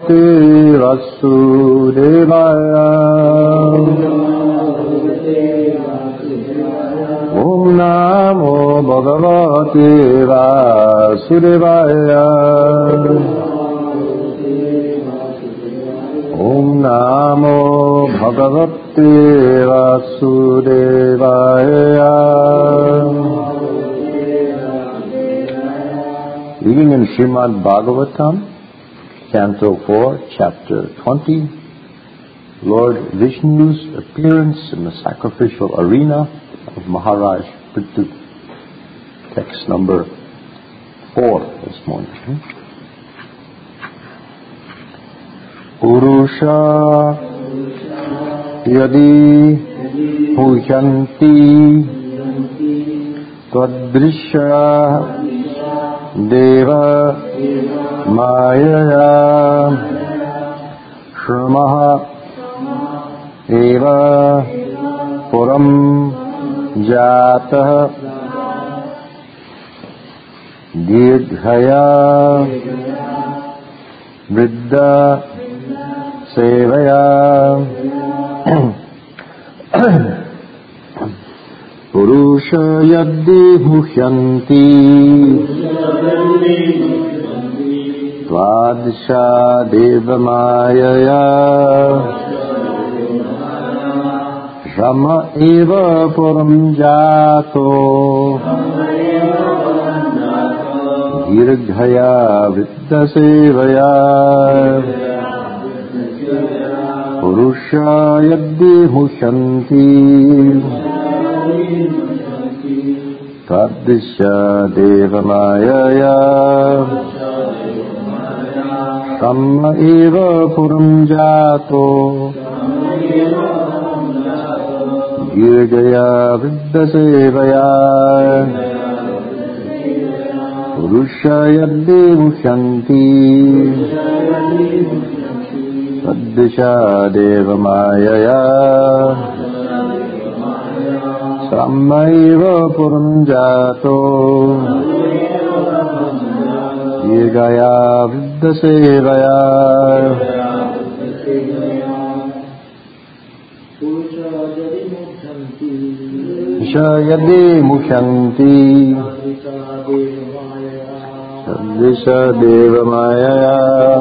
Vasudevaya. Om Namo Bhagavate Vasudevaya. Om Namo Bhagavate Vasudevaya. Reading in Srimad Bhagavatam, Canto 4, Chapter 20, Lord Vishnu's appearance in the sacrificial arena of Maharaj Prithu. Text number 4 this morning. Purusha yadi huyanti tadrisha deva mayaya shramaha eva puram jatah dirghaya vriddha sevaya. Purusha yaddi muhyanti Tvadisha devamayaya Rama eva puram jato Dirghaya vriddha sevaya. Purusha yaddi muhyanti Tadisha devamayaya Tamma eva puram jato Dirghaya vriddha sevaya. Purusha yaddi muhyanti Tadisha devamayaya Samaiva puram jato Dirghaya vriddha sevaya. Purusha yadi muhyanti Tadisha devamayaya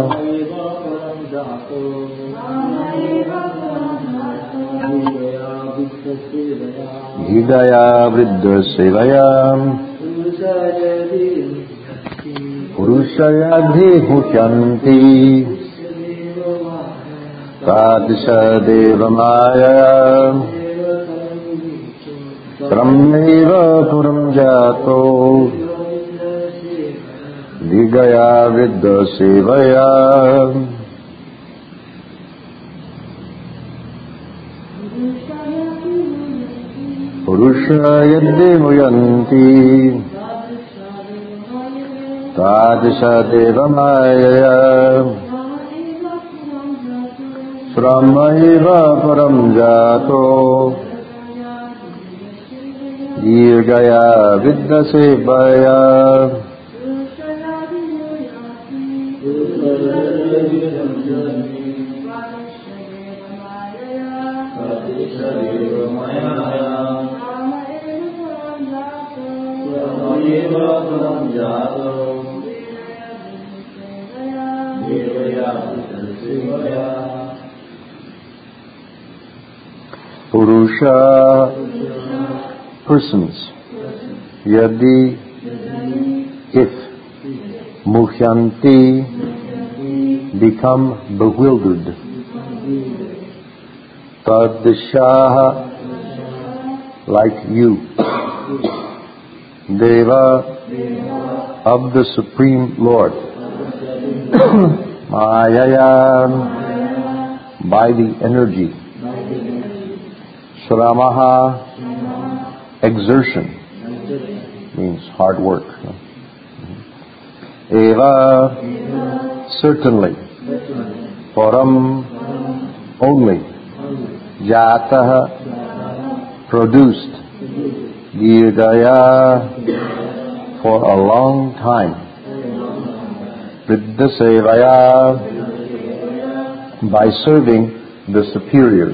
Hidaya vriddha sevaya. Purusha yadhi muhyanti Tadisha devamaya Brahmeva puram jato Hidaya vriddha sevaya. Purusha yaddi muyanti Tadisha devamaya Sramaiva param jato Dirghaya vriddha sevaya. Purusha, persons. Yadi, if. Muhyanti, become bewildered. Tadishaha, like you. Deva, of the Supreme Lord. Mayaya, by the energy. Shramaha, exertion, means hard work. Eva, certainly. Param, only. Jataha, produced. Dirghaya, for a long time. Vriddha sevaya, by serving the superiors.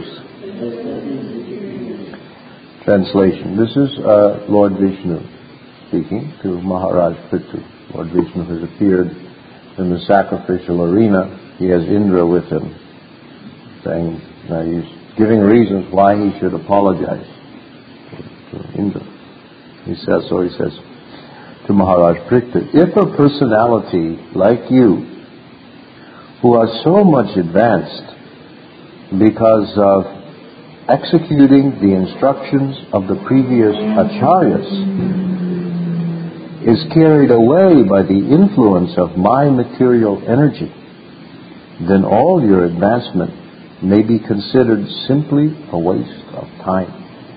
Translation. This is Lord Vishnu speaking to Maharaj Prithu. Lord Vishnu has appeared in the sacrificial arena. He has Indra with him, saying, he's giving reasons why he should apologize to Indra. He says to Maharaj Prithu, if a personality like you, who are so much advanced because of executing the instructions of the previous acharyas, is carried away by the influence of my material energy, then all your advancement may be considered simply a waste of time.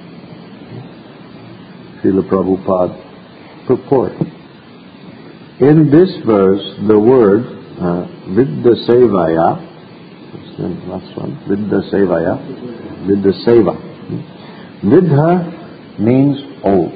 Srila Prabhupada purport. In this verse, the word Viddha-sevaya, Viddha-seva. Viddha means old.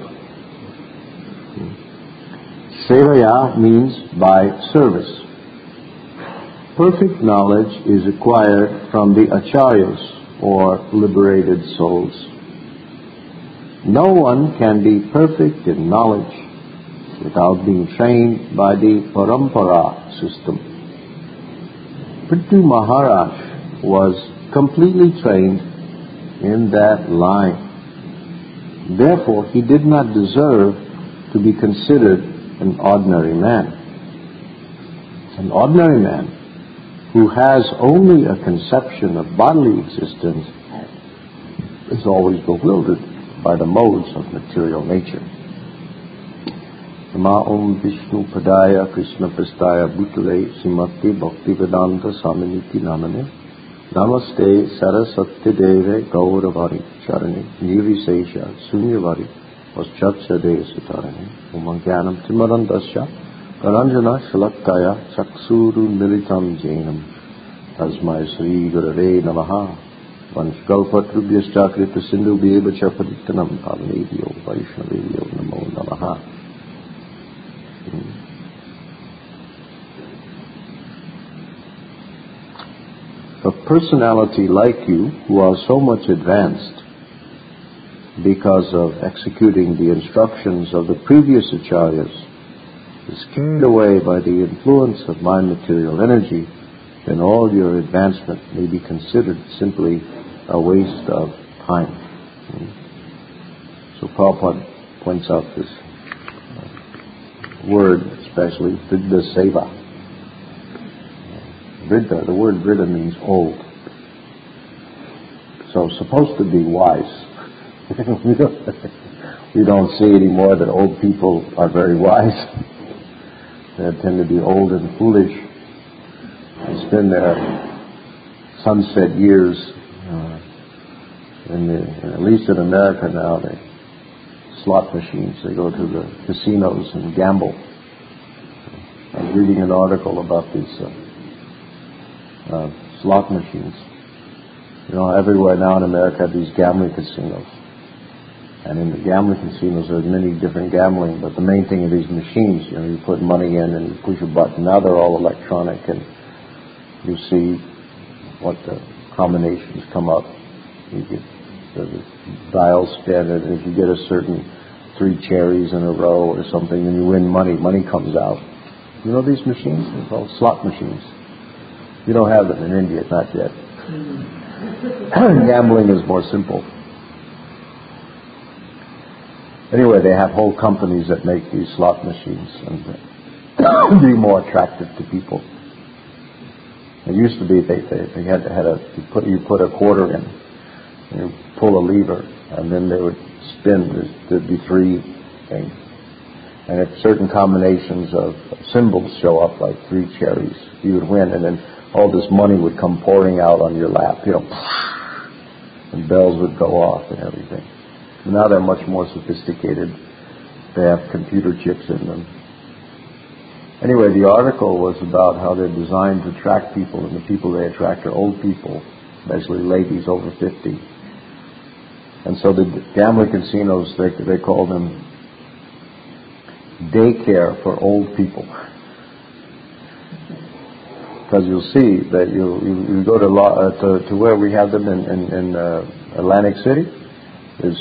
Sevaya means by service. Perfect knowledge is acquired from the acharyas, or liberated souls. No one can be perfect in knowledge without being trained by the parampara system. Prithu Maharaj was completely trained in that line. Therefore, he did not deserve to be considered an ordinary man. An ordinary man who has only a conception of bodily existence is always bewildered by the modes of material nature. Nama Om Vishnu Padaya Krishna Prastaya Bhutale Srimati Bhaktivedanta Swaminiti Namane Namaste Saraswati Deve Gauravari Charani Nirvisesha Sunyavari Vaschachade Sutarani Umangyanam Timarandasya Karanjana Shalaktaya Chaksuru Militam Jainam Tasmai Sri Gurave Namaha Vanshkalpatrubhyascha Krita Sindhu Bheva Chapaditanam Pavanebhyo Vaishnavebhyo Namo Namaha. A personality like you, who are so much advanced because of executing the instructions of the previous acharyas, is carried away by the influence of my material energy, then all your advancement may be considered simply a waste of time. So Prabhupada points out this word, especially Viddha-seva. Viddha, the word Viddha means old. So supposed to be wise. We don't see anymore that old people are very wise. They tend to be old and foolish. They spend their sunset years, at least in America now, they slot machines. They go to the casinos and gamble. I was reading an article about these slot machines. Everywhere now in America have these gambling casinos. And in the gambling casinos there's many different gambling, but the main thing are these machines. You put money in and you push a button. Now they're all electronic, and you see what the combinations come up. You get the dial spin, and if you get a certain 3 cherries in a row or something, and you win money. Money comes out. You know these machines? They're called slot machines. You don't have them in India, not yet. Gambling is more simple. Anyway, they have whole companies that make these slot machines and be more attractive to people. It used to be they had you put a quarter in, and you pull a lever, and then they would spin. There'd be 3 things, and if certain combinations of symbols show up, like 3 cherries, you would win, and then all this money would come pouring out on your lap, and bells would go off and everything. Now they're much more sophisticated. They have computer chips in them. Anyway, the article was about how they're designed to attract people, and the people they attract are old people, especially ladies over 50. And so the gambling casinos, they call them daycare for old people. because you'll see that you go to where we have them in Atlantic City. There's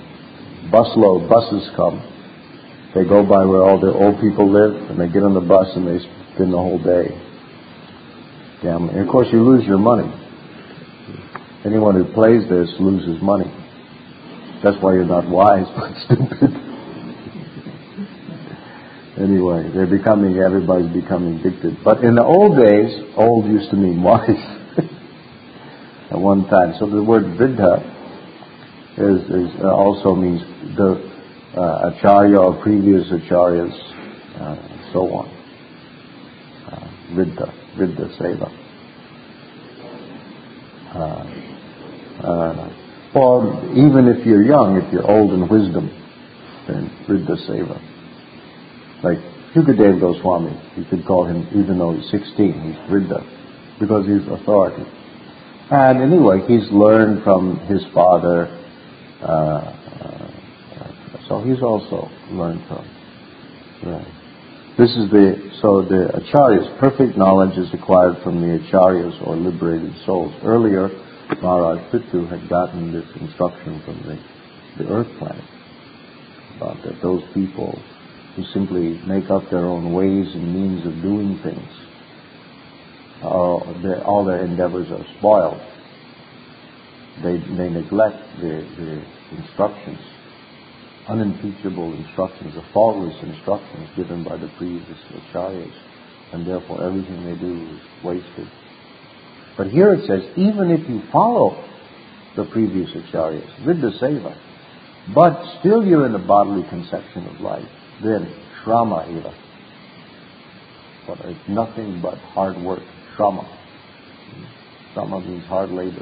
buses come. They go by where all the old people live, and they get on the bus and they spend the whole day gambling. And of course, you lose your money. Anyone who plays this loses money. That's why you're not wise, but stupid. Anyway, everybody's becoming addicted. But in the old days, old used to mean wise at one time. So the word Vriddha also means the acharya or previous acharyas, so on. Vriddha Seva. Or even if you're young, if you're old in wisdom, then Vriddha Seva. Like Shukadev Goswami, you could call him, even though he's 16, he's Vriddha, because he's authority. And anyway, he's learned from his father, so he's also learned from. Right. The acharyas, perfect knowledge is acquired from the acharyas or liberated souls. Earlier, Maharaj Prithu had gotten this instruction from the earth planet about that those people who simply make up their own ways and means of doing things, all their endeavors are spoiled. They neglect the instructions, unimpeachable instructions, the faultless instructions given by the previous acharyas, and therefore everything they do is wasted. But here it says, even if you follow the previous acharyas, Vriddha Seva, but still you're in the bodily conception of life, then Shrama Eva. But it's nothing but hard work. Shrama. Shrama means hard labor.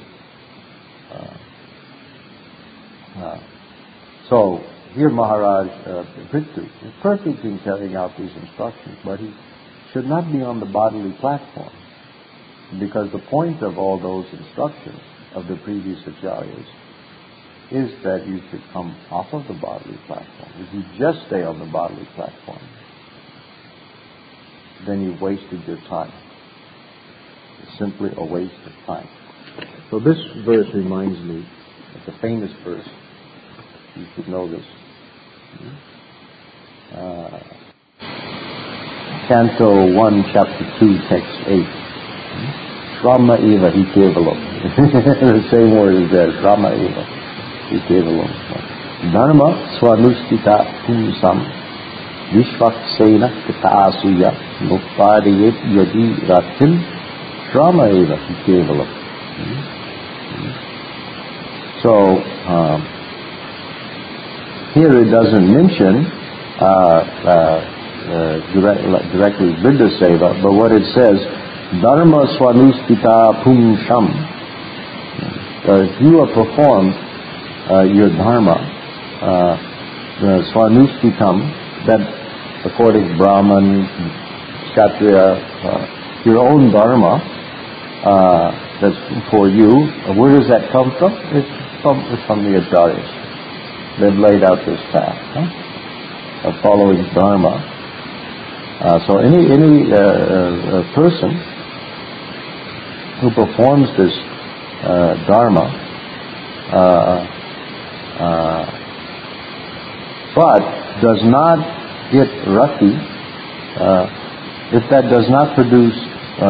So here Maharaj Prithu is perfect in carrying out these instructions, but he should not be on the bodily platform, because the point of all those instructions of the previous acharyas is that you should come off of the bodily platform. If you just stay on the bodily platform, then you've wasted your time. It's simply a waste of time. So this verse reminds me of a famous verse. You should know this. Canto 1, Chapter 2, Text 8. Shrama Eva Hi Kevalam. The same word is there. Shrama Eva Hi Kevalam. Dharma Swanustita Pumsam Vishvaksena Katasuya Nuppadiyet Yadi Ratim Shrama Eva Hi Kevalam. So, here it doesn't mention directly Vriddha Seva, but what it says, Dharma Swanustita Pumsham. If you have performed your Dharma, Swanustitam, that according to Brahman, Kshatriya, your own Dharma, that's for you, where does that come from? It's from the Acharyas. They've laid out this path of following Dharma. So any person who performs this Dharma, but does not get rati, if that does not produce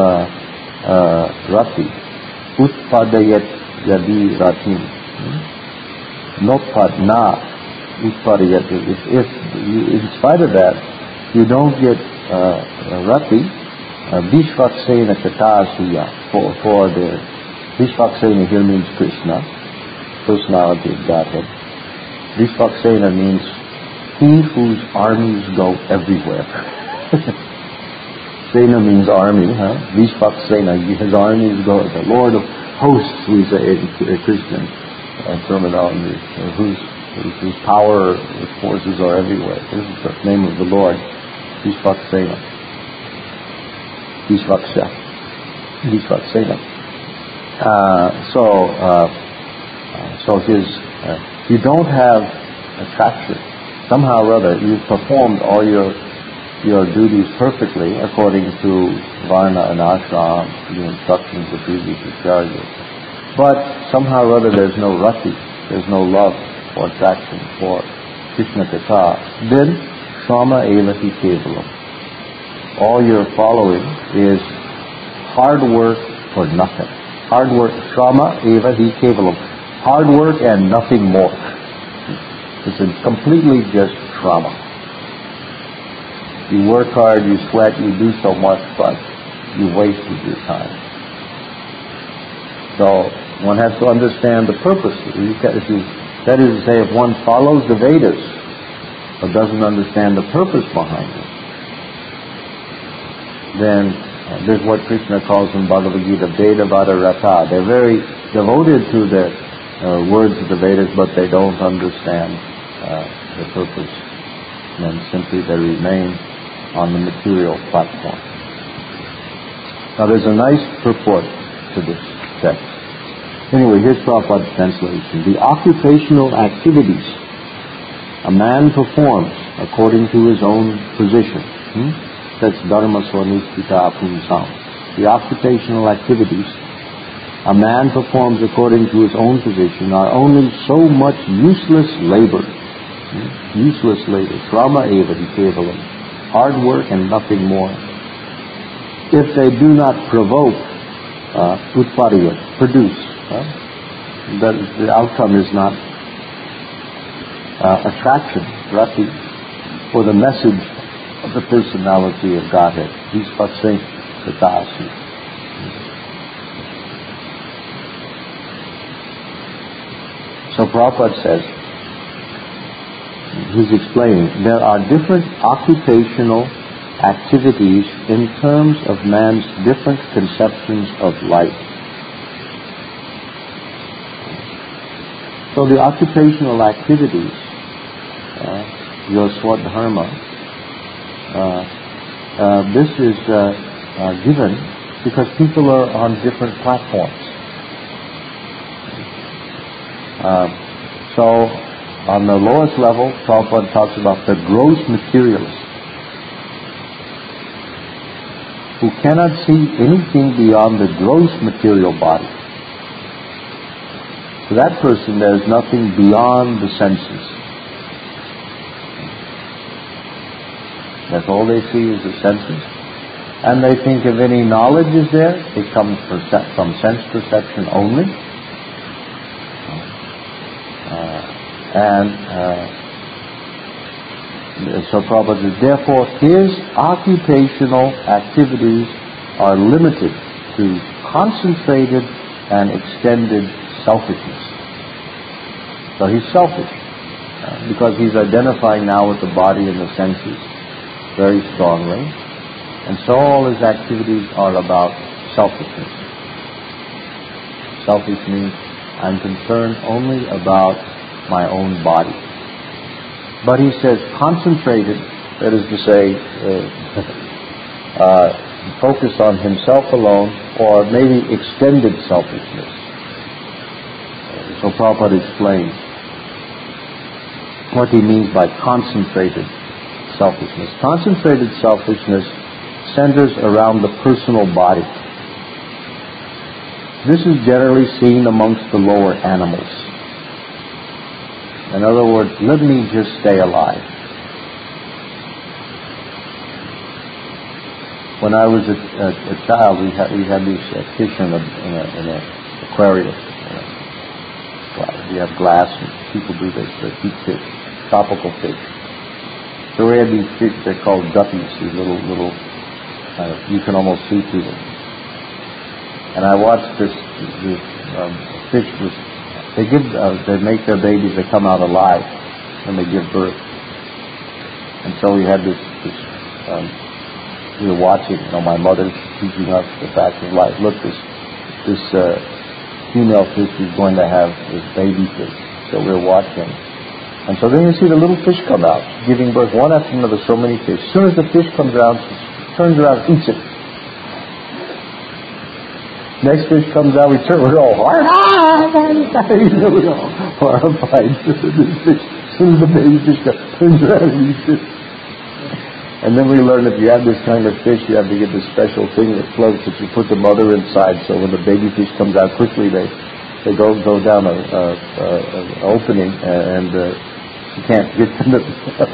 rati, utpadayat yadi ratim. Nopad na utpadayat. If in spite of that you don't get rati, Vishvaksena Katasuya, for the Vishvaksena here means Krishna, personality of Godhead. Vishvaksena means he whose armies go everywhere. Sena means army, Vishvaksena, his armies go, the Lord of hosts, we say in Christian terminology, whose power, his forces are everywhere. This is the name of the Lord, Vishvaksena. Vishvaksena. So you don't have attraction. Somehow or other, you've performed all your your duties perfectly according to Varna and Ashram, the instructions of previous acharyas. But somehow or other there's no rati, there's no love or attraction for Krishna Katha, then Shrama eva hi kevalam. All you're following is hard work for nothing. Hard work, Shrama eva hi kevalam. Hard work and nothing more. It's completely just Shrama. You work hard, you sweat, you do so much, but you wasted your time. So one has to understand the purpose. That is to say, if one follows the Vedas but doesn't understand the purpose behind it, then this is what Krishna calls in Bhagavad Gita, Veda Vada Rata. They're very devoted to the words of the Vedas, but they don't understand the purpose. And simply they remain on the material platform. Now there's a nice purport to this text. Anyway, here's Prabhupada's translation. The occupational activities a man performs according to his own position. That's Dharma Swanishthita Pumsam. The occupational activities a man performs according to his own position are only so much useless labor. Useless labor. Shrama eva hi kevalam. Hard work and nothing more. If they do not provoke, utpariya, produce, the outcome is not attraction, rati, for the message of the personality of Godhead. Vispasing Katasi. So Prabhupada says, he's explaining, there are different occupational activities in terms of man's different conceptions of life. So the occupational activities, your swadharma, this is given because people are on different platforms. So on the lowest level, Prabhupada talks about the gross materialist who cannot see anything beyond the gross material body. For that person, there is nothing beyond the senses. That's all they see is the senses. And they think if any knowledge is there, it comes from sense perception only. So Prabhupada says, therefore his occupational activities are limited to concentrated and extended selfishness. So he's selfish because he's identifying now with the body and the senses very strongly. And so all his activities are about selfishness. Selfish means I'm concerned only about my own body. But he says concentrated, that is to say, focus on himself alone, or maybe extended selfishness. So Prabhupada explains what he means by concentrated selfishness. Concentrated selfishness centers around the personal body. This is generally seen amongst the lower animals. In other words, let me just stay alive. When I was a child, we had these fish in an aquarium. We have glass, and people do this. They keep fish, tropical fish. So we had these fish. They're called guppies. These little. You can almost see through them. And I watched this fish was. They make their babies. They come out alive when they give birth. And so we had this. We were watching. My mother's teaching us the fact of life. Look, this female fish is going to have this baby fish. So we're watching. And so then you see the little fish come out, giving birth one after another, so many fish. As soon as the fish comes around, she turns around and eats it. Next fish comes out, we're all horrified. We're all horrified. As soon as the baby fish turns around and eats it. And then we learn if you have this kind of fish, you have to get this special thing that floats that you put the mother inside. So when the baby fish comes out quickly, they go down a opening, and you can't get them to.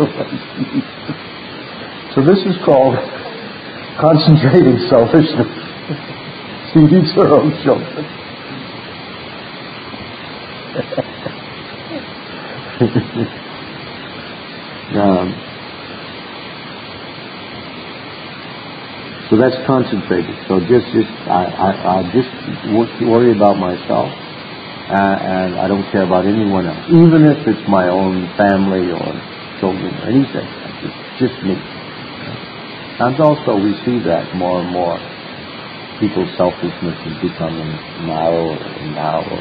So this is called concentrating selfishness. She eats her own children. So that's concentrated. So I just worry about myself, and I don't care about anyone else, even if it's my own family or children or anything. It's just me. And also we see that more and more. People's selfishness is becoming narrower and narrower.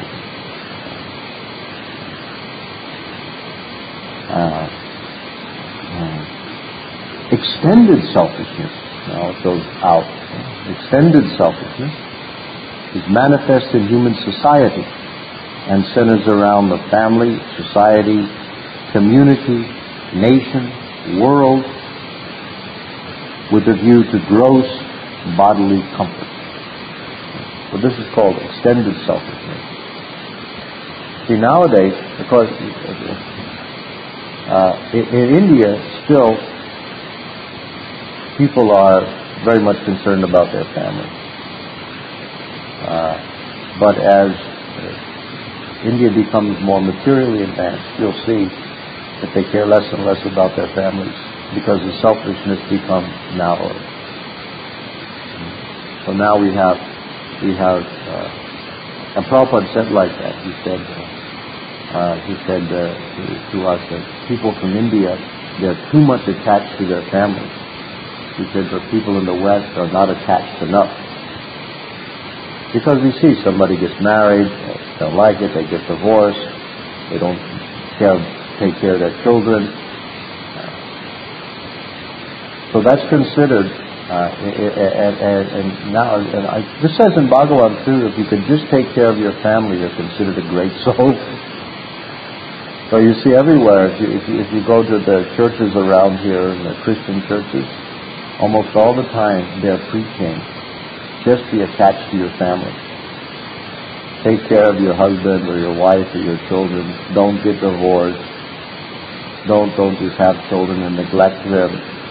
Extended selfishness, now it goes out. Extended selfishness is manifest in human society and centers around the family, society, community, nation, world, with a view to gross bodily comfort. So this is called extended selfishness. See, nowadays, because in India, still, people are very much concerned about their family. But as India becomes more materially advanced, you'll see that they care less and less about their families because the selfishness becomes narrower. So now we have, and Prabhupada said like that. He said to us that people from India, they're too much attached to their families. He said the people in the West are not attached enough. Because we see somebody gets married, they don't like it, they get divorced, they don't take care of their children. So that's considered, this says in Bhagavan too, if you could just take care of your family, you're considered a great soul. So you see everywhere, if you go to the churches around here, the Christian churches, almost all the time they're preaching, just be attached to your family. Take care of your husband or your wife or your children. Don't get divorced. Don't just have children and neglect them.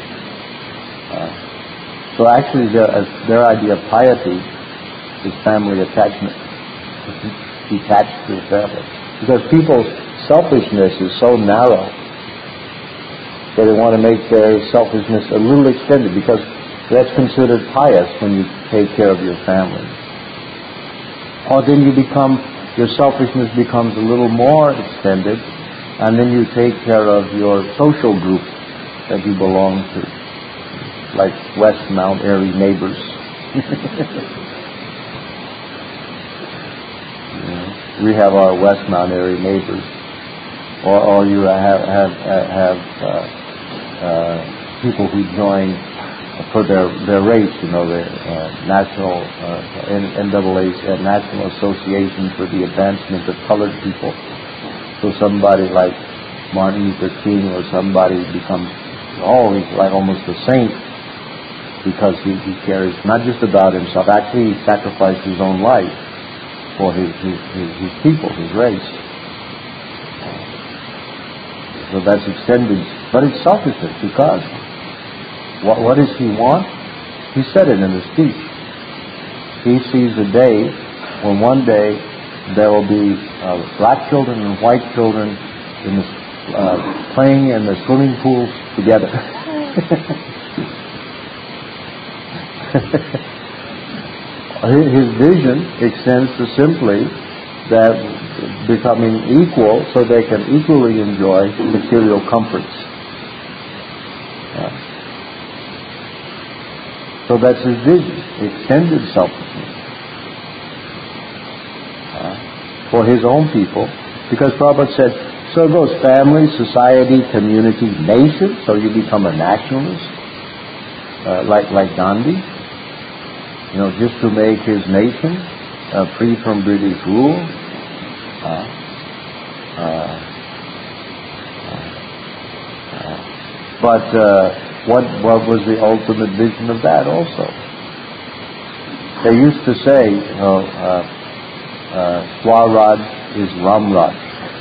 So actually their idea of piety is family attachment. Detached to the family. Because people's selfishness is so narrow that they want to make their selfishness a little extended, because that's considered pious when you take care of your family. Or then your selfishness becomes a little more extended, and then you take care of your social group that you belong to, like West Mount Airy neighbors. We have our West Mount Airy neighbors, or you have people who join for their race, the national NAA, National Association for the Advancement of Colored People. So somebody like Martin Luther King or somebody becomes he's like almost a saint because he cares not just about himself. Actually, he sacrificed his own life for his people, his race. So that's extended, but it's selfishness, because what does he want? He said it in his speech. He sees a day when one day there will be black children and white children playing in the swimming pools together. His vision extends to simply that becoming equal so they can equally enjoy material comforts. So that's his vision, extended selfishness for his own people. Because Prabhupada said, so it goes family, society, community, nation, so you become a nationalist, like Gandhi, just to make his nation free from British rule. But what was the ultimate vision of that also? They used to say, Swaraj is Ramraj.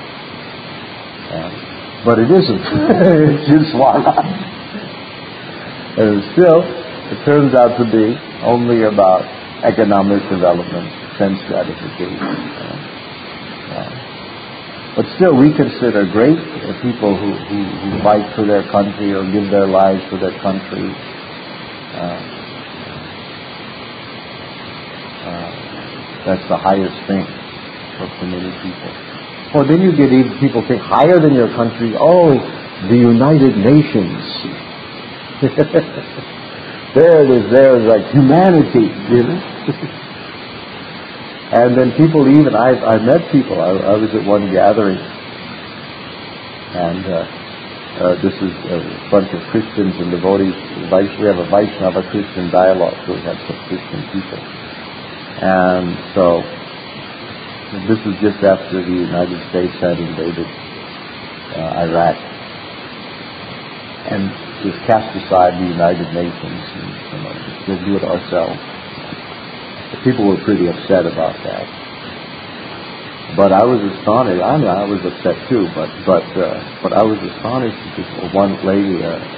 But it isn't. It's just Swaraj. And still, it turns out to be only about economic development, sense gratification. But still, we consider great people who fight for their country or give their lives for their country. That's the highest thing for many people. Or then you get even people think higher than your country. Oh, the United Nations. There it is. There is like humanity, you know. And then people even, I met people, I was at one gathering, and this is a bunch of Christians and devotees. We have a Vaishnava Christian dialogue, so we have some Christian people. And so, this is just after the United States had invaded Iraq, and just cast aside the United Nations, and we'll do it ourselves. People were pretty upset about that, but I was astonished. I mean, I was upset too, but I was astonished because one lady,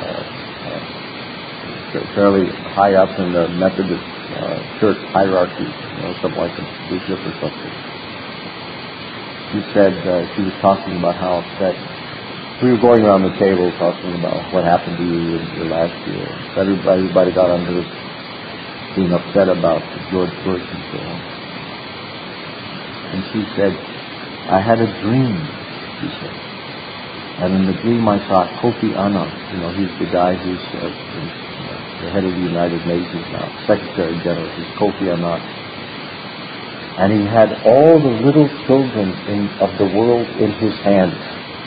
fairly high up in the Methodist church hierarchy, something like a bishop or something, she said she was talking about how upset. We were going around the table talking about what happened to you in your last year. Everybody got under being upset about George Bush and so on. And she said, I had a dream, she said. And in the dream I saw Kofi Annan. He's the guy who's the head of the United Nations now, Secretary General. He's Kofi Annan. And he had all the little children of the world in his hands.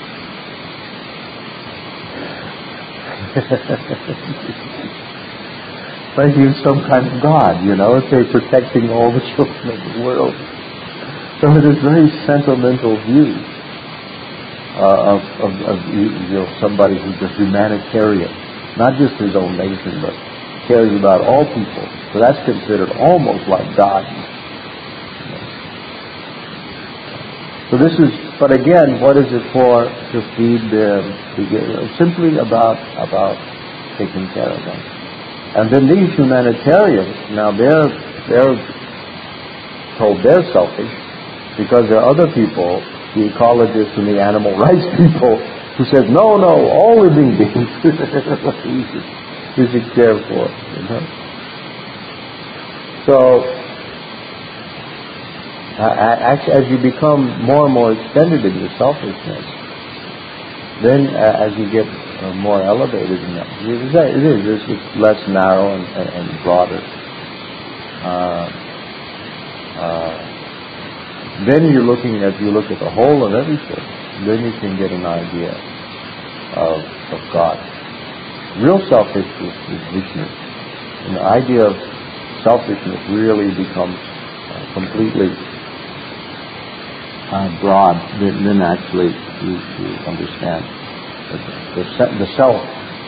Like he was some kind of God, say protecting all the children of the world. So it is very sentimental view of somebody who's a humanitarian, not just his own nation, but cares about all people. So that's considered almost like God. So this is, but again, what is it for? To feed them, simply about taking care of them. And then these humanitarians, now they're told they're selfish because there are other people, the ecologists and the animal rights people, who says, no, all living beings you should care for. So, actually, as you become more and more extended in your selfishness, then as you get more elevated in that, it's less narrow and broader. Then you look at the whole of everything. Then you can get an idea of God. Real selfishness is Vishnu. And the idea of selfishness really becomes completely broad. Then actually you understand the self,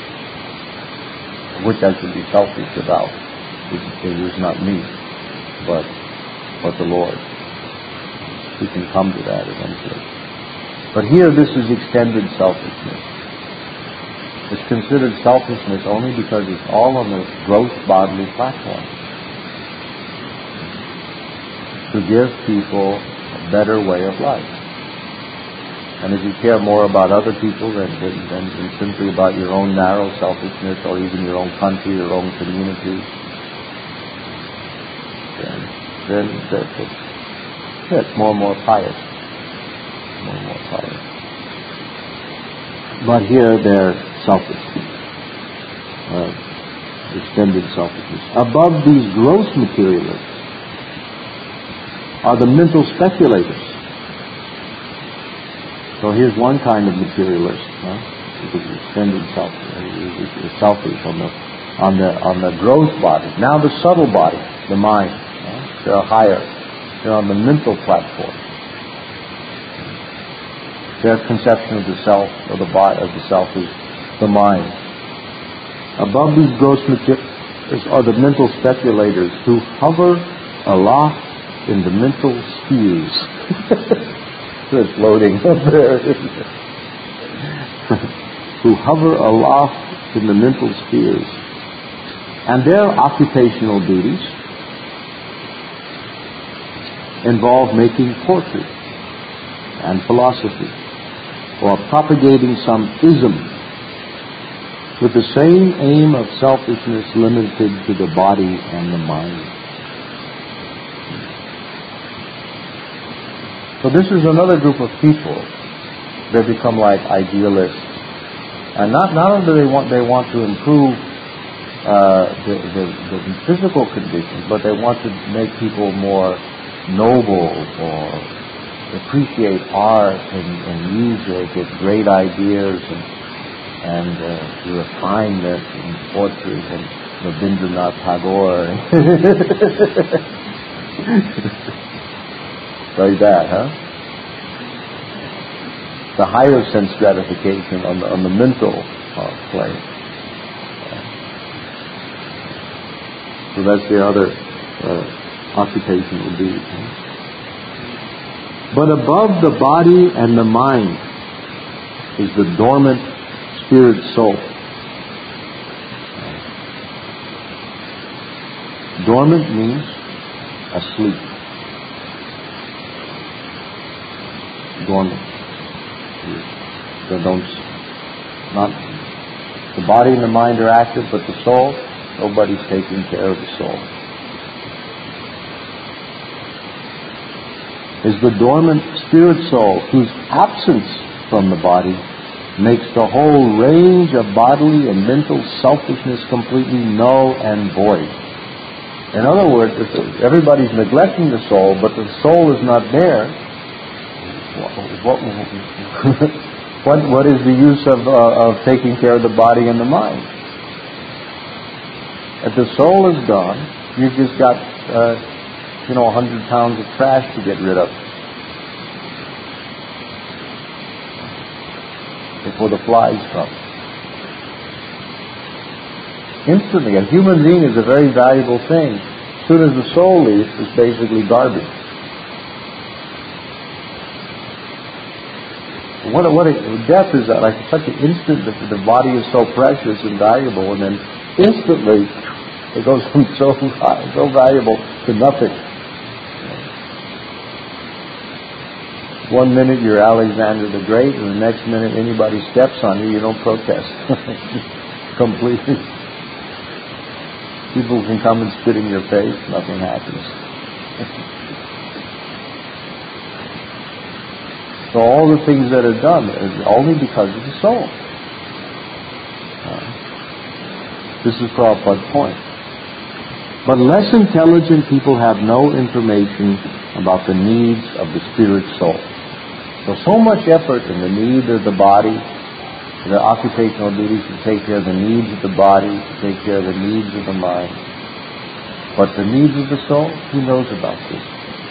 which I should be selfish about, is not me, but the Lord. We can come to that eventually. But here this is extended selfishness. It's considered selfishness only because it's all on the gross bodily platform. To give people a better way of life. And if you care more about other people than simply about your own narrow selfishness or even your own country, your own community, then it's more and more pious. More and more pious. But here they're selfish. Extended selfishness. Above these gross materialists are the mental speculators. So here's one kind of materialist, extended selfish on the gross body. Now the subtle body, the mind, they're higher. They're on the mental platform. Their conception of the self, or the body of the self, is the mind. Above these gross materials are the mental speculators who hover aloft in the mental spheres. It's floating up there. Who hover aloft in the mental spheres. And their occupational duties involve making poetry and philosophy, or propagating some ism with the same aim of selfishness limited to the body and the mind. So this is another group of people. They become like idealists, and not only do they want to improve the physical conditions, but they want to make people more noble or appreciate art and music, get great ideas and refinement and poetry and Rabindranath Tagore. Like that, huh? The higher sense gratification on the mental plane. So that's the other occupational duty. But above the body and the mind is the dormant spirit soul. Dormant means asleep. Dormant. The body and the mind are active, but the soul, nobody's taking care of the soul. Is the dormant spirit soul whose absence from the body makes the whole range of bodily and mental selfishness completely null and void. In other words, if everybody's neglecting the soul, but the soul is not there, what is the use of taking care of the body and the mind? If the soul is gone, you've just got 100 pounds of trash to get rid of before the flies come. Instantly, a human being is a very valuable thing. As soon as the soul leaves, it's basically garbage. Death is like such an instant that the body is so precious and valuable, and then instantly it goes from so valuable to nothing. 1 minute you're Alexander the Great, and the next minute anybody steps on you, you don't protest. Completely. People can come and spit in your face, nothing happens. So all the things that are done is only because of the soul. This is Prabhupada's point. But less intelligent people have no information about the needs of the spirit soul. So much effort in the need of the body, the occupational duties to take care of the needs of the body, to take care of the needs of the mind. But the needs of the soul, who knows about this?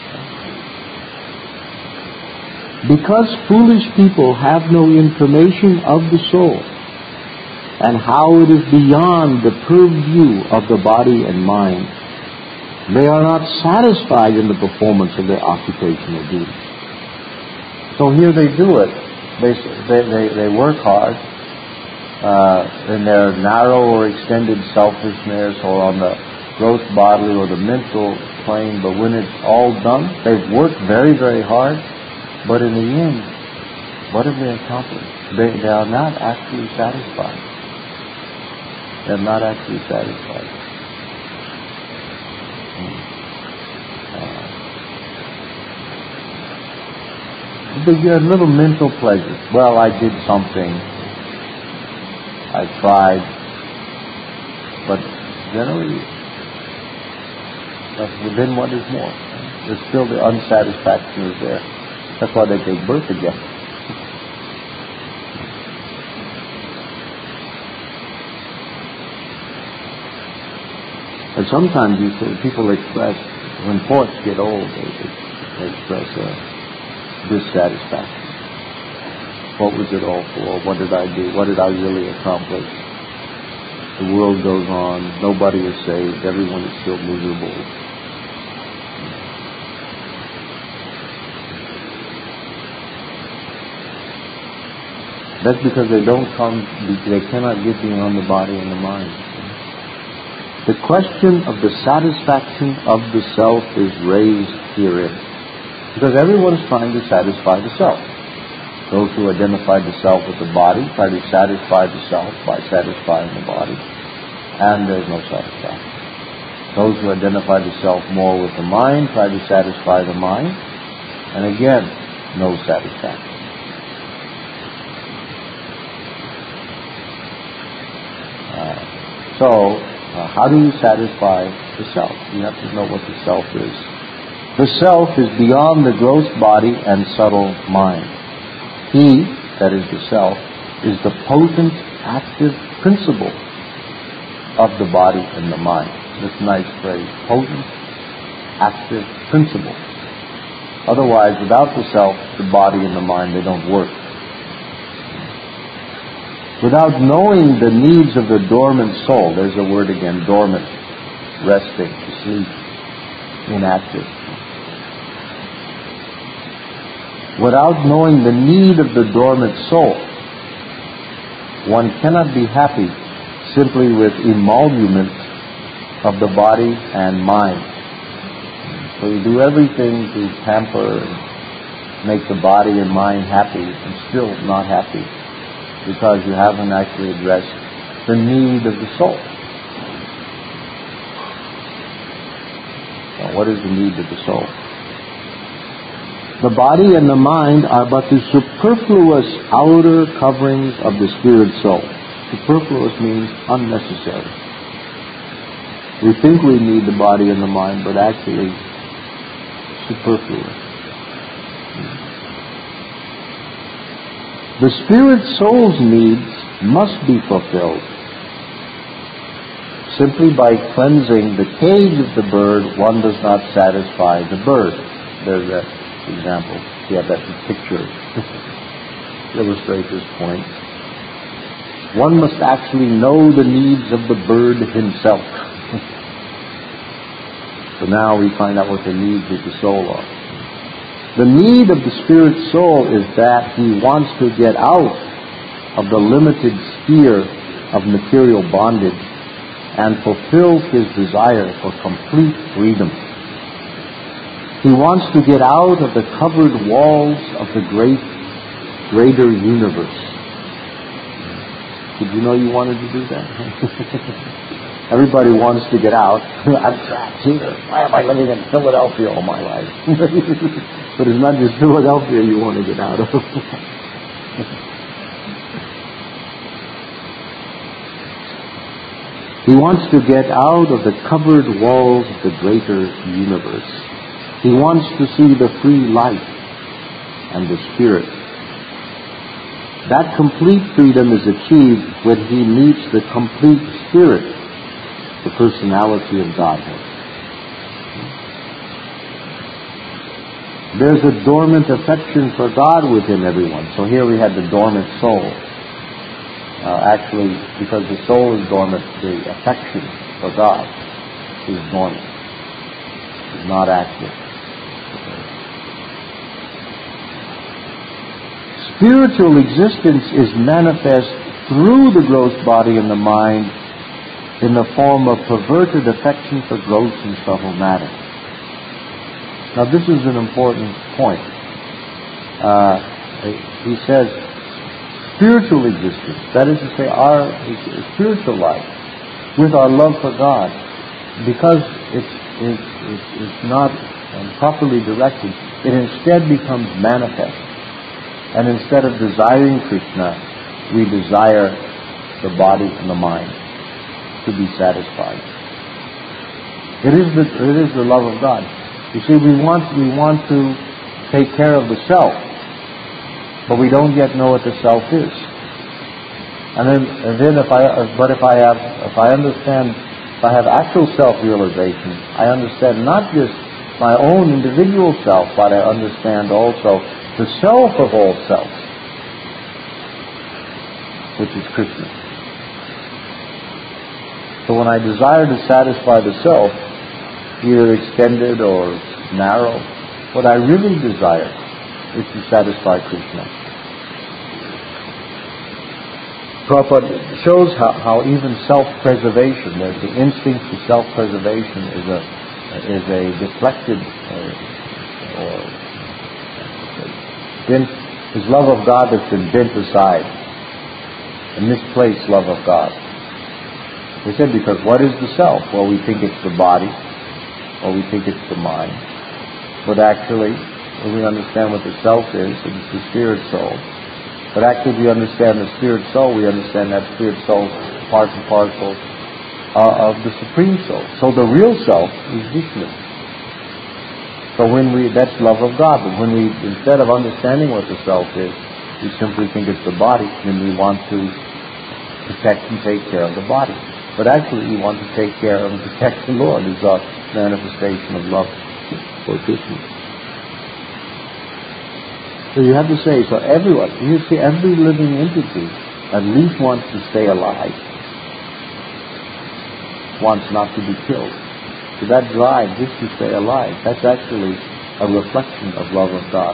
Because foolish people have no information of the soul and how it is beyond the purview of the body and mind, they are not satisfied in the performance of their occupational duties. So here they do it. They work hard in their narrow or extended selfishness or on the gross bodily or the mental plane, but when it's all done, they've worked very, very hard, but in the end, what have they accomplished? They are not actually satisfied. They're not actually satisfied. There's little mental pleasures. Well, I did something. I tried. But generally, within what is more. There's still the unsatisfaction is there. That's why they take birth again. And sometimes people express, when poets get old, they express dissatisfaction. What was it all for? What did I do? What did I really accomplish? The world goes on. Nobody is saved. Everyone is still miserable. That's because they cannot get beyond the body and the mind. The question of the satisfaction of the self is raised herein. Because everyone is trying to satisfy the self. Those who identify the self with the body try to satisfy the self by satisfying the body. And there's no satisfaction. Those who identify the self more with the mind try to satisfy the mind. And again, no satisfaction. How do you satisfy the self? You have to know what the self is. The self is beyond the gross body and subtle mind. He, that is the self, is the potent, active principle of the body and the mind. This nice phrase, potent, active principle. Otherwise, without the self, the body and the mind, they don't work. Without knowing the needs of the dormant soul, there's a word again, dormant, resting, asleep, inactive. Without knowing the need of the dormant soul, one cannot be happy simply with emolument of the body and mind. So you do everything to pamper and make the body and mind happy and still not happy, because you haven't actually addressed the need of the soul. Now, what is the need of the soul? The body and the mind are but the superfluous outer coverings of the spirit soul. Superfluous means unnecessary. We think we need the body and the mind, but actually superfluous. The spirit soul's needs must be fulfilled. Simply by cleansing the cage of the bird, one does not satisfy the bird. There's that example. You have that picture to illustrate this point. One must actually know the needs of the bird himself. So now we find out what the needs of the soul are. The need of the spirit soul is that he wants to get out of the limited sphere of material bondage and fulfills his desire for complete freedom. He wants to get out of the covered walls of the greater universe. Did you know you wanted to do that? Everybody wants to get out. I'm trapped here. Why am I living in Philadelphia all my life? But it's not just Philadelphia you want to get out of. He wants to get out of the covered walls of the greater universe. He wants to see the free light and the spirit. That complete freedom is achieved when he meets the complete spirit, the personality of Godhead. There's a dormant affection for God within everyone. So here we have the dormant soul. Actually, because the soul is dormant, the affection for God is dormant. It's not active. Spiritual existence is manifest through the gross body and the mind in the form of perverted affection for gross and subtle matter. Now this is an important point. He says, spiritual existence, that is to say our spiritual life, with our love for God, because it's not properly directed, it instead becomes manifest. And instead of desiring Krishna, we desire the body and the mind to be satisfied. It is the love of God. You see, we want to take care of the self, but we don't yet know what the self is. And then if I have actual self-realization, I understand not just my own individual self, but I understand also the self of all selves, which is Krishna. So when I desire to satisfy the self, either extended or narrow, what I really desire is to satisfy Krishna. Prabhupada shows how even self-preservation, that the instinct for self-preservation is a deflected his love of God that's been bent aside, a misplaced love of God. He said, because what is the self? Well, we think it's the body, or we think it's the mind. But actually, when we understand what the self is, it's the spirit soul. But actually, if we understand the spirit soul, we understand that spirit soul part and parcel of the supreme soul. So the real self is Vishnu. So that's love of God. But when we, instead of understanding what the self is, we simply think it's the body, then we want to protect and take care of the body. But actually, we want to take care of and protect the Lord, is our manifestation of love for Krishna. So you have to say, so everyone, you see, every living entity at least wants to stay alive, wants not to be killed. So that drive just to stay alive, that's actually a reflection of love of God.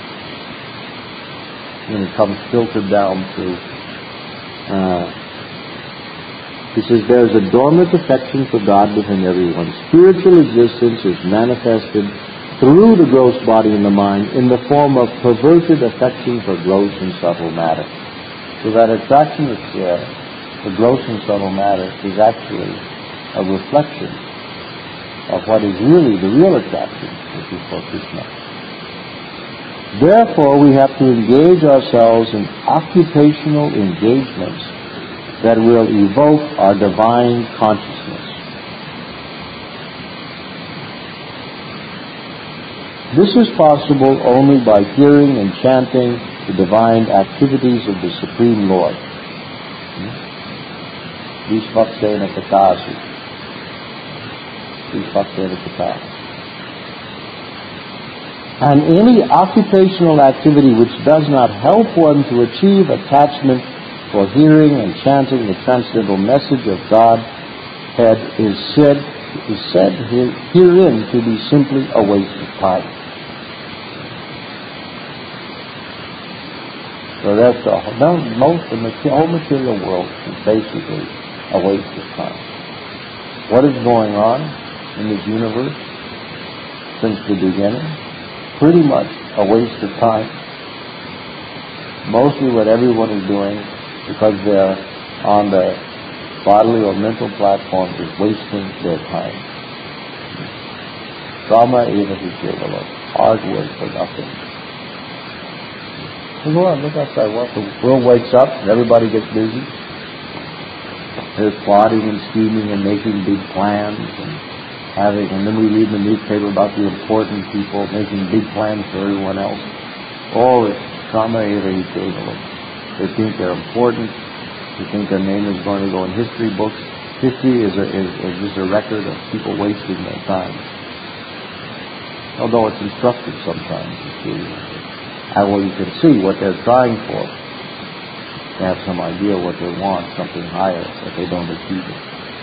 When it comes filtered down to, he says, there is a dormant affection for God within everyone. Spiritual existence is manifested through the gross body and the mind in the form of perverted affection for gross and subtle matter. So that attraction that's there, the gross and subtle matter, is actually a reflection of what is really the real attraction, which is for Krishna. Therefore, we have to engage ourselves in occupational engagements that will evoke our divine consciousness. This is possible only by hearing and chanting the divine activities of the Supreme Lord. Vishvaksena Katasi. Vishvaksena Katasi. And any occupational activity which does not help one to achieve attachment for hearing and chanting the transcendental message of Godhead is said herein to be simply a waste of time. So that's the whole material world is basically a waste of time. What is going on in this universe since the beginning? Pretty much a waste of time. Mostly what everyone is doing, because they're on the bodily or mental platform, is wasting their time. Drama even is hard work for nothing. Look outside. The world wakes up and everybody gets busy. There's plotting and scheming and making big plans and then we read in the newspaper about the important people making big plans for everyone else. Oh, it's trauma. They think they're important. They think their name is going to go in history books. History is just a record of people wasting their time. Although it's instructive sometimes to see. Well, you can see what they're trying for. They have some idea what they want, something higher, but they don't achieve it.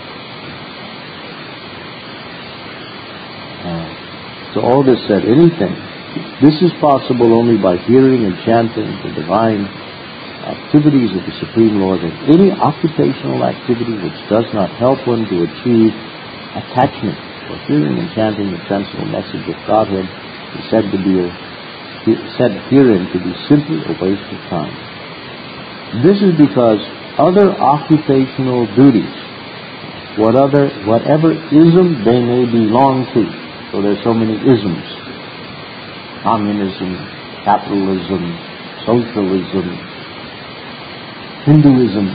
So all this said, this is possible only by hearing and chanting the divine activities of the Supreme Lord, and any occupational activity which does not help one to achieve attachment for hearing and chanting the transcendental message of Godhead is said herein to be simply a waste of time. This is because other occupational duties, whatever ism they may belong to, so there's so many isms, communism, capitalism, socialism, Hinduism,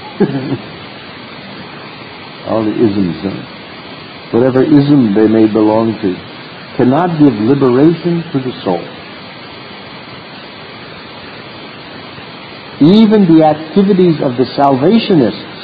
all the isms, whatever ism they may belong to, cannot give liberation to the soul. Even the activities of the salvationists,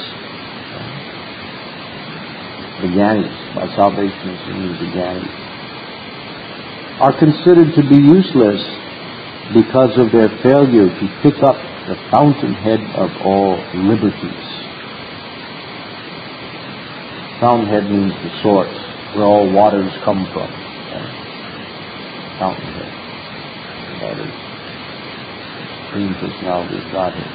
the Gyanis, by salvationists we mean the Gyanis, are considered to be useless because of their failure to pick up the fountainhead of all liberties. Fountainhead means the source, where all waters come from. Fountainhead. That is Supreme Personality of Godhead.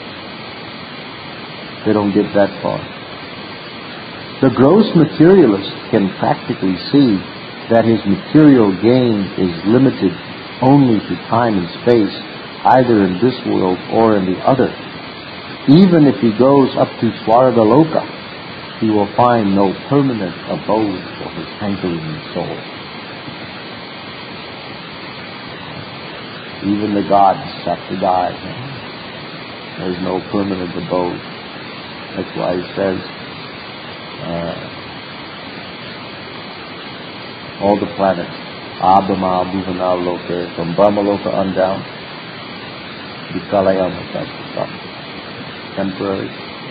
They don't get that far. The gross materialist can practically see that his material gain is limited only to time and space, either in this world or in the other. Even if he goes up to Svargaloka, he will find no permanent abode for his hankering soul. Even the gods have to die. There's no permanent abode. That's why he says, all the planets, Abhama, Bhuvana, Loka, from Brahmaloka on down, Vikalayam, that's the stuff. Temporary.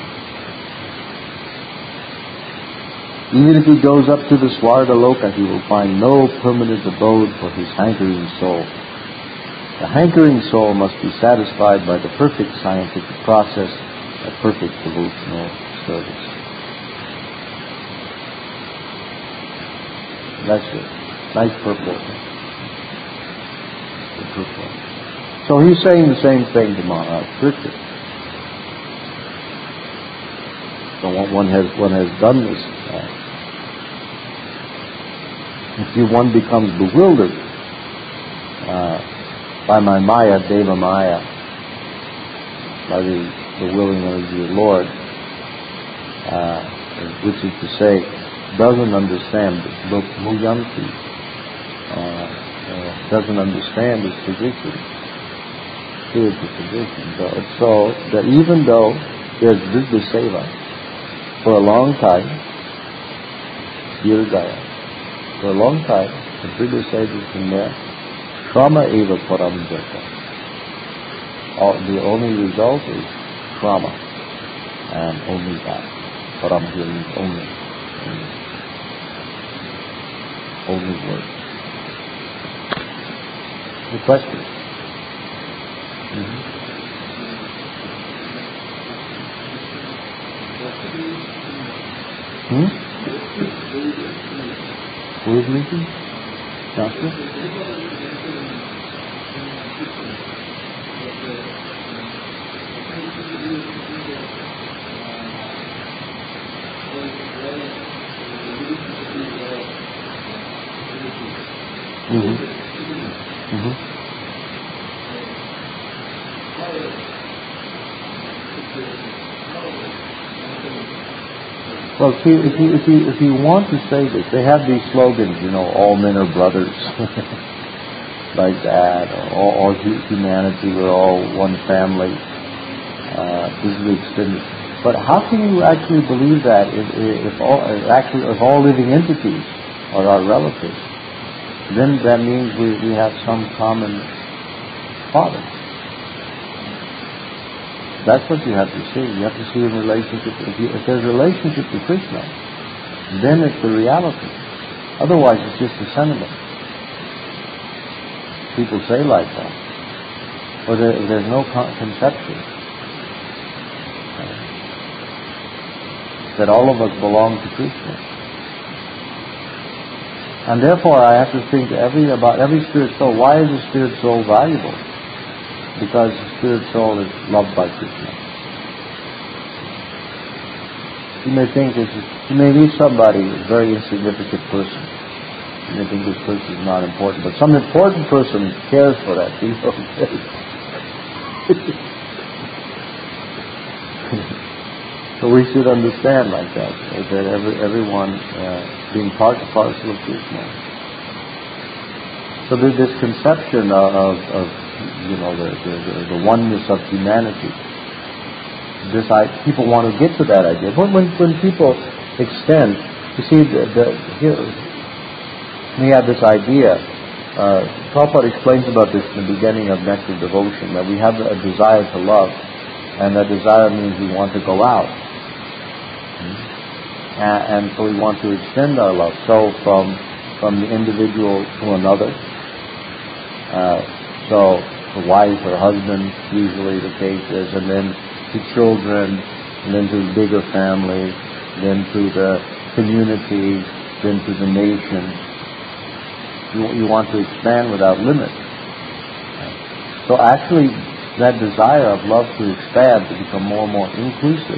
Even if he goes up to the Svargaloka, he will find no permanent abode for his hankering soul. The hankering soul must be satisfied by the perfect scientific process of perfect devotional service. That's it. Nice purport. The purport. So he's saying the same thing to Maharaj Krishna. So one has done this. If one becomes bewildered by my Maya, Deva Maya, by the willing of the Lord, which is to say, doesn't understand, Muyanti, doesn't understand his position, spiritual position. So that even though there's Vidya Seva for a long time, Dirgaya, for a long time, the Vidya Seva has been there, Krama eva param jata. The only result is krama, and only that. Param here means only. Only word. The question? Who is meeting? Doctor? Well, see, if you want to say this, they have these slogans, all men are brothers, like that, or all humanity, we're all one family. This is the extended. But how can you actually believe that if all living entities are our relatives? Then that means we have some common father. That's what you have to see. You have to see in relationship. If there's a relationship to Krishna, then it's the reality. Otherwise, it's just a sentiment. People say like that. Or there's no conception that all of us belong to Krishna. And therefore, I have to think about every spirit soul. Why is the spirit soul valuable? Because the spirit soul is loved by Krishna. You may think you may meet somebody, a very insignificant person. You may think this person is not important, but some important person cares for that people. So we should understand like that everyone being part and parcel of Krishna. So there's this conception of the oneness of humanity. People want to get to that idea. But when people extend, you see, here we have this idea. Prabhupada explains about this in the beginning of Nectar Devotion, that we have a desire to love, and that desire means we want to go out. And so we want to extend our love. So from the individual to another. So the wife or husband, usually the case is, and then to children, and then to the bigger family, then to the community, then to the nation. You want to expand without limit. So actually, that desire of love to expand, to become more and more inclusive,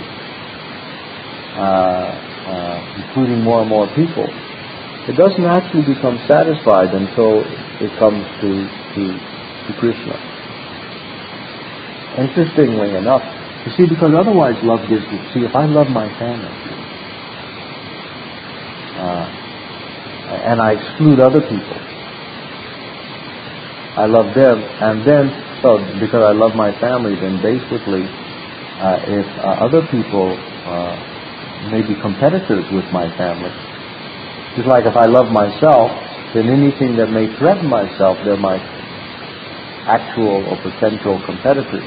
including more and more people, it doesn't actually become satisfied until it comes to Krishna. Interestingly enough, you see, because otherwise love gives you. See, if I love my family, and I exclude other people, I love them, and then, so because I love my family, then basically, if other people may be competitors with my family, just like if I love myself, then anything that may threaten myself, they're my actual or potential competitors.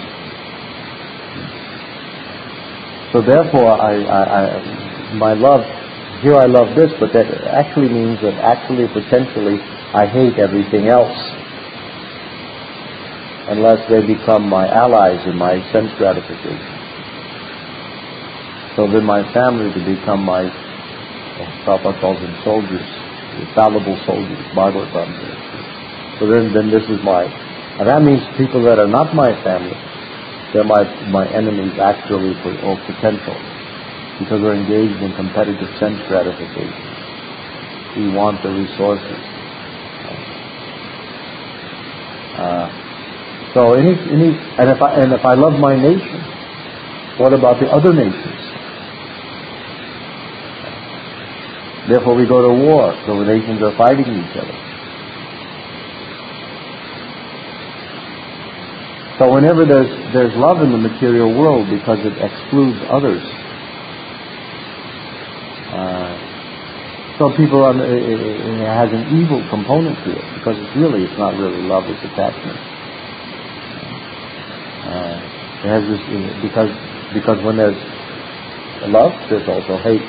So therefore, my love, here I love this, but that actually means that actually, potentially, I hate everything else, unless they become my allies in my sense gratification. So then my family to become my, Prabhupada calls them soldiers, fallible soldiers, Bhagavatam. So then this is my, and that means people that are not my family, they're my enemies actually or potential, because we're engaged in competitive sense gratification. We want the resources. So if I love my nation, what about the other nations? Therefore we go to war, so the nations are fighting each other. So whenever there's love in the material world, because it excludes others, some people it has an evil component to it, because it's not really love, it's attachment. It has this, because when there's love, there's also hate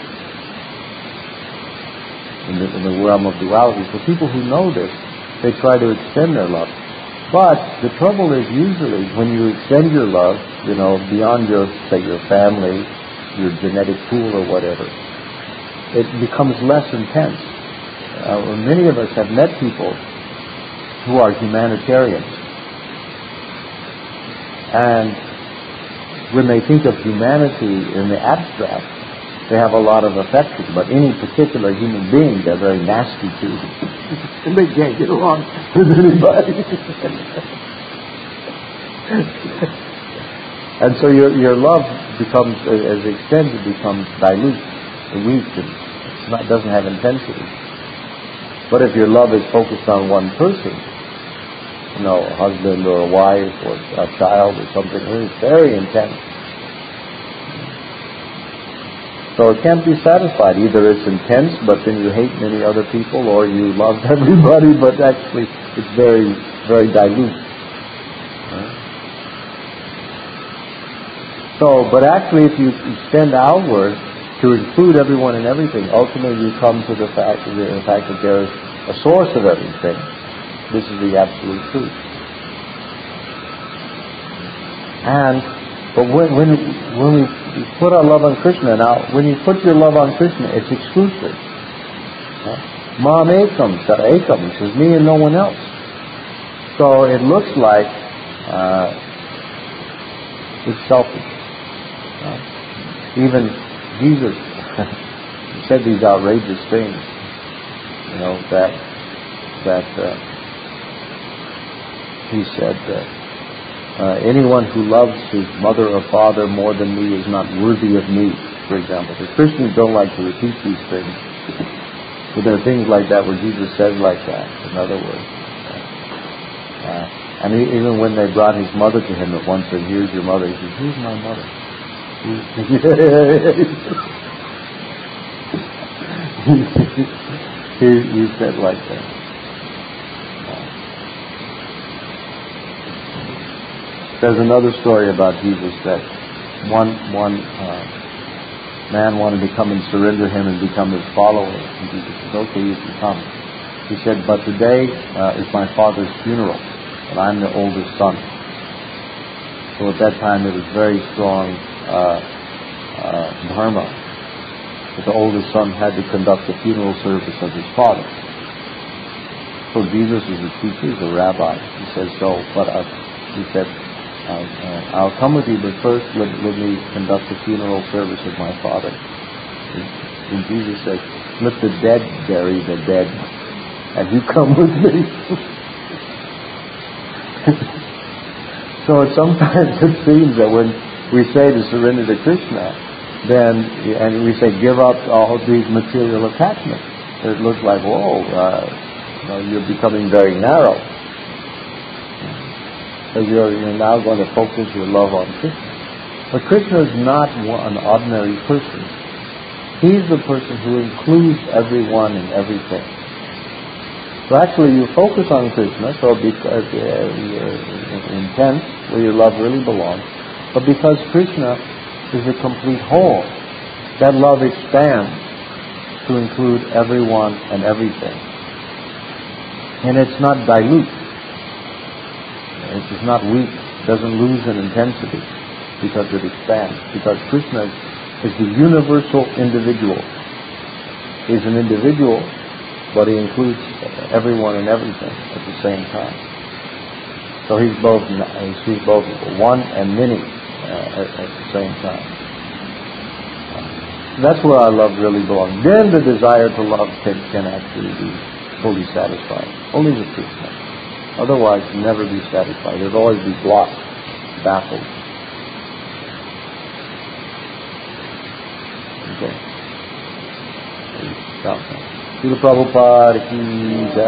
in the realm of duality. So people who know this, they try to extend their love. But the trouble is usually when you extend your love, beyond your family, your genetic pool or whatever, it becomes less intense. Many of us have met people who are humanitarians, and when they think of humanity in the abstract, they have a lot of affection, but any particular human being, they're very nasty to. And they can't get along with anybody. And so your love becomes, as it extends, it becomes dilute, weak, and doesn't have intensity. But if your love is focused on one person, a husband or a wife or a child or something, it's very intense. So it can't be satisfied. Either it's intense, but then you hate many other people, or you love everybody, but actually it's very, very dilute. But actually if you extend outward to include everyone and everything, ultimately you come to the fact that there is a source of everything. This is the absolute truth. But when we put our love on Krishna, now when you put your love on Krishna, it's exclusive. Mam ekam, sar ekam, it says me and no one else. So it looks like it's selfish. Even Jesus said these outrageous things, that he said anyone who loves his mother or father more than me is not worthy of me, for example. The Christians don't like to repeat these things, but there are things like that where Jesus says like that, in other words. And even when they brought his mother to him at once, said, here's your mother, he said, who's my mother? He said like that. There's another story about Jesus that one man wanted to come and surrender him and become his follower. And Jesus said, okay, you can come. He said, but today is my father's funeral, and I'm the oldest son. So at that time there was very strong dharma The oldest son had to conduct the funeral service of his father. So Jesus is a teacher, he's a rabbi. He says, he said, I'll come with you, but first let me conduct the funeral service of my father. And Jesus says, let the dead bury the dead, and you come with me. So sometimes it seems that when we say to surrender to Krishna, and we say give up all these material attachments, it looks like, whoa, you're becoming very narrow. So you're now going to focus your love on Krishna. But Krishna is not an ordinary person. He's the person who includes everyone and everything. So actually you focus on Krishna, so because you're intent where your love really belongs, but because Krishna is a complete whole, that love expands to include everyone and everything. And it's not dilute. It is not weak. It doesn't lose in intensity because it expands. Because Krishna is the universal individual. He's an individual, but he includes everyone and everything at the same time. So he's both one and many at the same time. That's where our love really belongs. Then the desire to love can actually be fully satisfied. Only with Krishna. Otherwise, never be satisfied. It'll always be blocked, baffled. Okay. Srila Prabhupada ki jai.